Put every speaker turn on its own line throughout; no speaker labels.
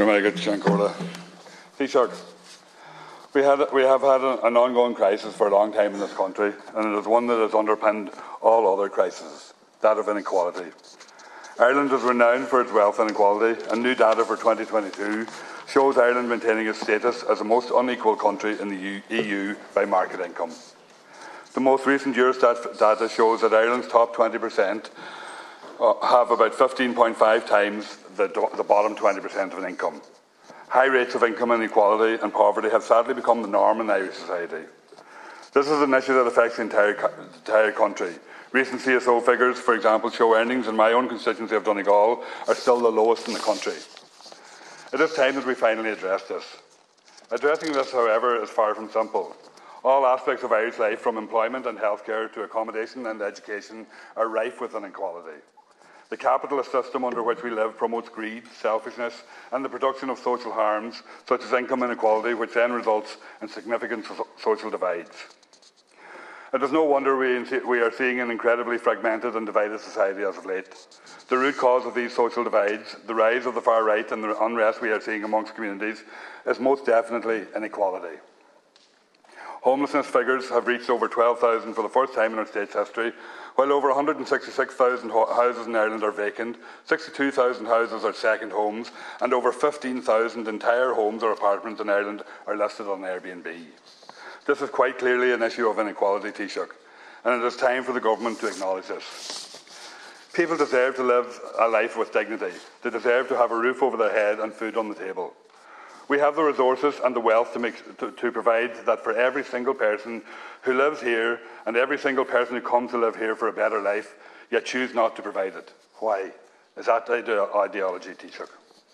Taoiseach, we have had an ongoing crisis for a long time in this country, and it is one that has underpinned all other crises, that of inequality. Ireland is renowned for its wealth inequality, and new data for 2022 shows Ireland maintaining its status as the most unequal country in the EU by market income. The most recent Eurostat data shows that Ireland's top 20% have about 15.5 times the bottom 20% of an income. High rates of income inequality and poverty have sadly become the norm in Irish society. This is an issue that affects the entire country. Recent CSO figures, for example, show earnings in my own constituency of Donegal are still the lowest in the country. It is time that we finally address this. Addressing this, however, is far from simple. All aspects of Irish life, from employment and healthcare to accommodation and education, are rife with inequality. The capitalist system under which we live promotes greed, selfishness, and the production of social harms, such as income inequality, which then results in significant social divides. It is no wonder we are seeing an incredibly fragmented and divided society as of late. The root cause of these social divides, the rise of the far right and the unrest we are seeing amongst communities, is most definitely inequality. Homelessness figures have reached over 12,000 for the first time in our state's history, while over 166,000 houses in Ireland are vacant, 62,000 houses are second homes, and over 15,000 entire homes or apartments in Ireland are listed on Airbnb. This is quite clearly an issue of inequality, Taoiseach, and it is time for the government to acknowledge this. People deserve to live a life with dignity. They deserve to have a roof over their head and food on the table. We have the resources and the wealth to provide that for every single person who lives here and every single person who comes to live here for a better life, yet choose not to provide it. Why? Is that ideology, Taoiseach?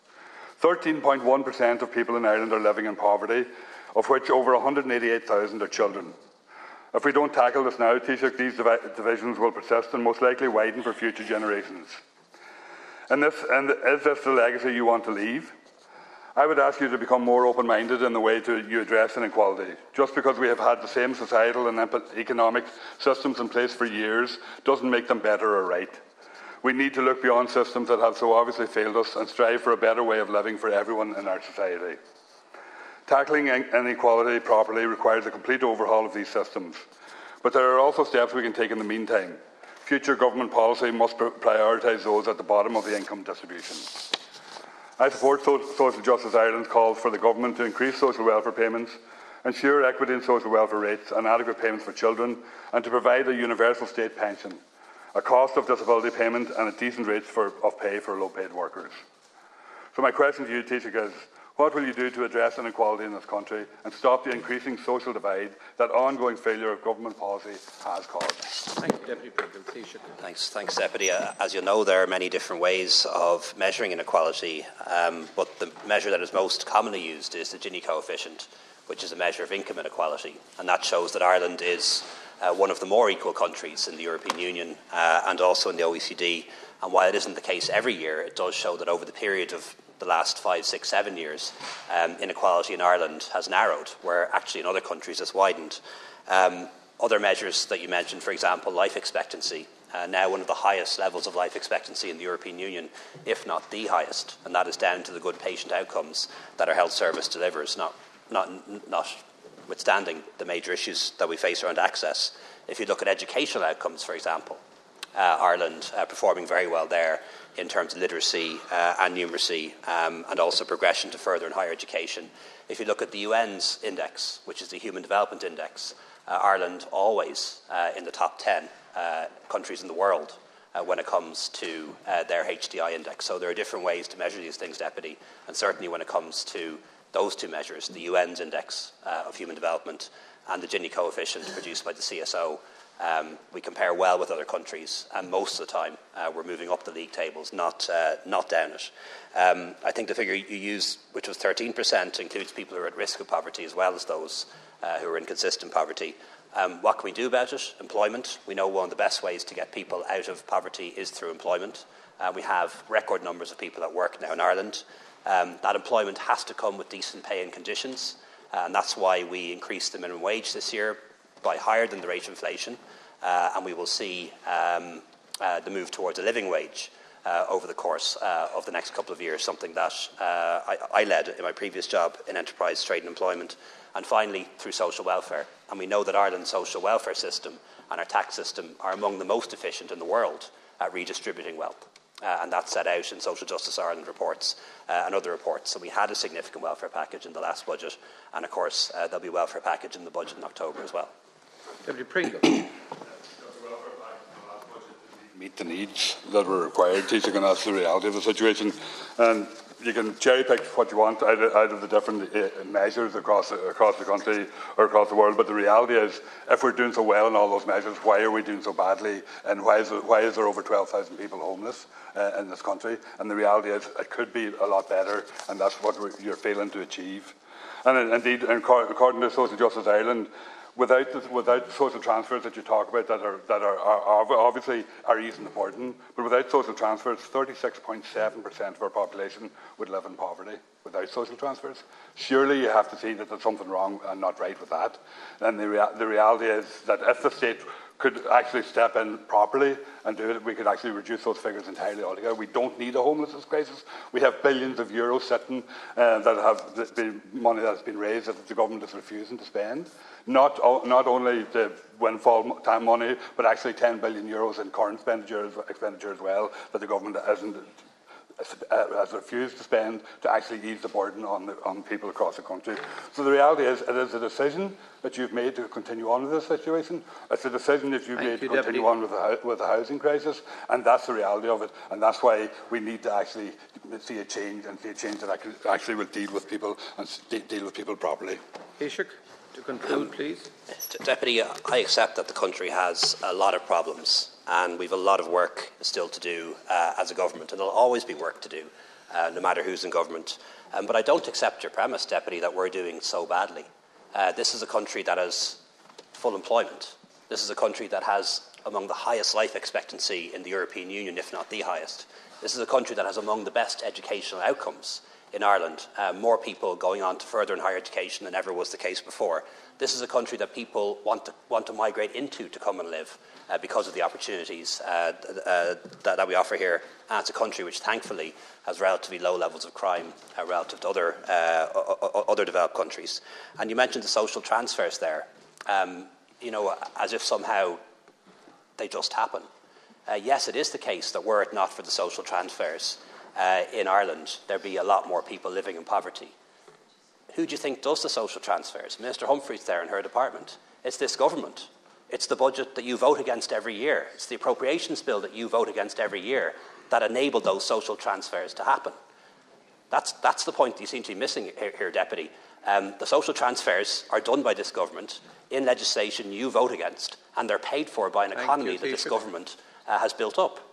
13.1% of people in Ireland are living in poverty, of which over 188,000 are children. If we don't tackle this now, Taoiseach, these divisions will persist and most likely widen for future generations. And is this the legacy you want to leave? I would ask you to become more open-minded in the way you address inequality. Just because we have had the same societal and economic systems in place for years doesn't make them better or right. We need to look beyond systems that have so obviously failed us and strive for a better way of living for everyone in our society. Tackling inequality properly requires a complete overhaul of these systems. But there are also steps we can take in the meantime. Future government policy must prioritise those at the bottom of the income distribution. I support Social Justice Ireland's calls for the government to increase social welfare payments, ensure equity in social welfare rates and adequate payments for children, and to provide a universal state pension, a cost of disability payment and a decent rate of pay for low-paid workers. So my question to you, Taoiseach, is what will you do to address inequality in this country and stop the increasing social divide that ongoing failure of government policy has caused?
Thank you, Deputy President. Thanks, Deputy. As you know, there are many different ways of measuring inequality, but the measure that is most commonly used is the Gini coefficient, which is a measure of income inequality, and that shows that Ireland is one of the more equal countries in the European Union and also in the OECD. And while it isn't the case every year, it does show that over the period of the last 5, 6, 7 years, inequality in Ireland has narrowed, where actually in other countries it's widened. Other measures that you mentioned, for example, life expectancy, now one of the highest levels of life expectancy in the European Union, if not the highest, and that is down to the good patient outcomes that our health service delivers, notwithstanding the major issues that we face around access. If you look at educational outcomes, for example, Ireland performing very well there in terms of literacy and numeracy and also progression to further and higher education. If you look at the UN's index, which is the Human Development Index, Ireland always in the top 10 countries in the world when it comes to their HDI index. So there are different ways to measure these things, Deputy, and certainly when it comes to those two measures, the UN's index of human development and the Gini coefficient produced by the CSO, we compare well with other countries, and most of the time we're moving up the league tables, not down it. I think the figure you used, which was 13%, includes people who are at risk of poverty as well as those who are in consistent poverty. What can we do about it? Employment. We know one of the best ways to get people out of poverty is through employment. We have record numbers of people at work now in Ireland. That employment has to come with decent pay and conditions, and that's why we increased the minimum wage this year by higher than the rate of inflation, and we will see the move towards a living wage. over the course of the next couple of years, something that I led in my previous job in enterprise, trade and employment, and finally through social welfare. And we know that Ireland's social welfare system and our tax system are among the most efficient in the world at redistributing wealth. And that's set out in Social Justice Ireland reports and other reports. So we had a significant welfare package in the last budget, and of course there'll be a welfare package in the budget in October as well.
Deputy Pringle.
Meet the needs that were required, teaching, and that's the reality of the situation. And you can cherry pick what you want out of the different measures across the country or across the world, but the reality is, if we're doing so well in all those measures, why are we doing so badly, and why is there over 12,000 people homeless in this country? And the reality is, it could be a lot better, and that's what you're failing to achieve. And indeed, according to Social Justice Ireland, without social transfers that you talk about that are obviously are easy and important, but without social transfers, 36.7% of our population would live in poverty without social transfers. Surely you have to see that there's something wrong and not right with that. And the reality is that if the state could actually step in properly and do it, we could actually reduce those figures entirely altogether. We don't need a homelessness crisis. We have billions of euros sitting that have been money that has been raised that the government is refusing to spend. Not only the windfall time money, but actually 10 billion euros in current expenditure as well that the government has refused to spend to actually ease the burden on people across the country. So the reality is, it is a decision that you've made to continue on with this situation. It's a decision that you've made to continue on with the housing crisis, and that's the reality of it. And that's why we need to actually see a change, and see a change that actually will deal with people and deal with people properly.
Taoiseach, to conclude, please.
Deputy, I accept that the country has a lot of problems, and we've a lot of work still to do as a government, and there'll always be work to do, no matter who's in government. But I don't accept your premise, Deputy, that we're doing so badly. This is a country that has full employment. This is a country that has among the highest life expectancy in the European Union, if not the highest. This is a country that has among the best educational outcomes in Ireland, more people going on to further and higher education than ever was the case before. This is a country that people want to migrate into to come and live because of the opportunities that we offer here. And it's a country which, thankfully, has relatively low levels of crime relative to other developed countries. And you mentioned the social transfers there, as if somehow they just happen. Yes, it is the case that were it not for the social transfers, in Ireland, there'd be a lot more people living in poverty. Who do you think does the social transfers? Minister Humphreys there in her department. It's this government. It's the budget that you vote against every year. It's the appropriations bill that you vote against every year that enabled those social transfers to happen. That's the point you seem to be missing here, Deputy. The social transfers are done by this government in legislation you vote against, and they're paid for by an economy that this government has built up.